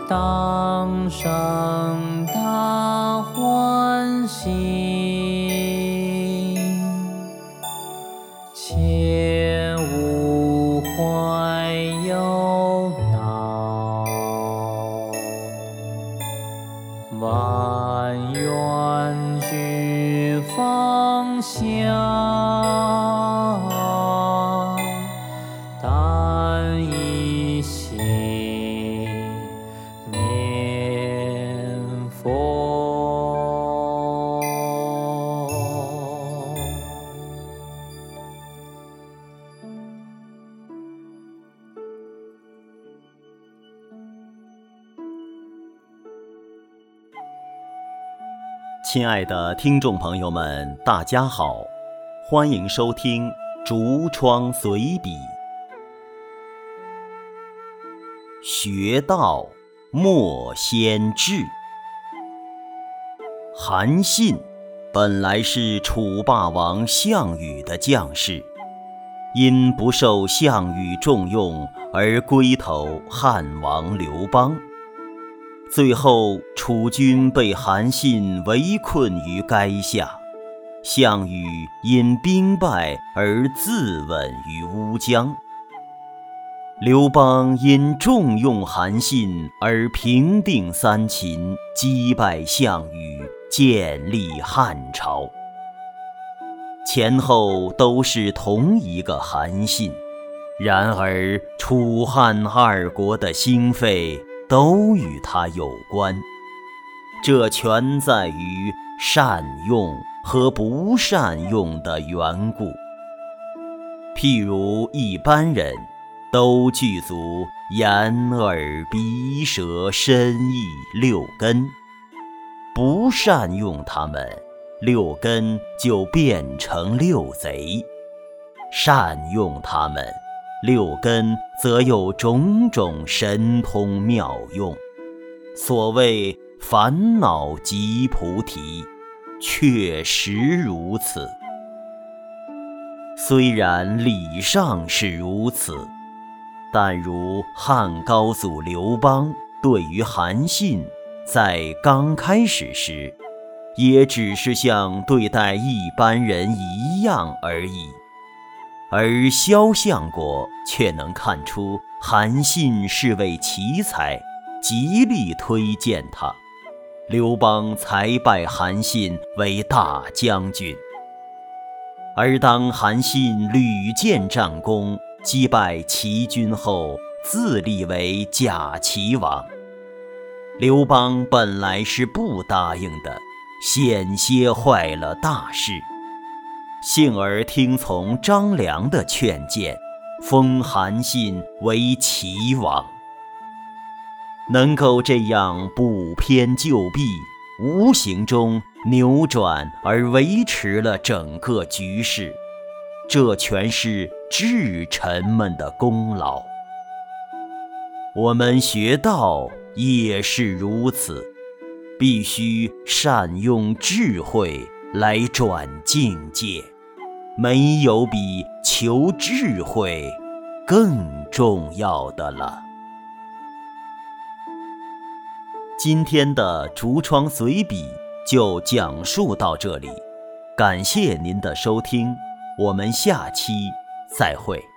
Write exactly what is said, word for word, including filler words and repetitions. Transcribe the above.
当生大欢喜，切勿怀忧恼，万愿俱放下，但一心念佛。 亲爱的听众朋友们，大家好，欢迎收听竹窗随笔。学道莫先治。韩信本来是楚霸王项羽的将士，因不受项羽重用而归投汉王刘邦。最后楚军被韩信围困于垓下，项羽因兵败而自刎于乌江。刘邦因重用韩信而平定三秦，击败项羽，建立汉朝。前后都是同一个韩信，然而楚汉二国的兴废都与他有关，这全在于善用和不善用的缘故。譬如一般人都具足眼耳鼻舌身意六根，不善用它们，六根就变成六贼；善用它们，六根则有种种神通妙用。所谓烦恼即菩提，确实如此。虽然理上是如此，但如汉高祖刘邦对于韩信，在刚开始时，也只是像对待一般人一样而已。而萧相国却能看出韩信是位奇才，极力推荐他，刘邦才拜韩信为大将军。而当韩信屡建战功，击败齐军后，自立为假齐王。刘邦本来是不答应的，险些坏了大事。幸而听从张良的劝谏，封韩信为齐王。能够这样补偏救弊，无形中扭转而维持了整个局势，这全是智臣们的功劳。我们学道也是如此，必须善用智慧来转境界，没有比求智慧更重要的了。今天的竹窗随笔就讲述到这里，感谢您的收听，我们下期再会。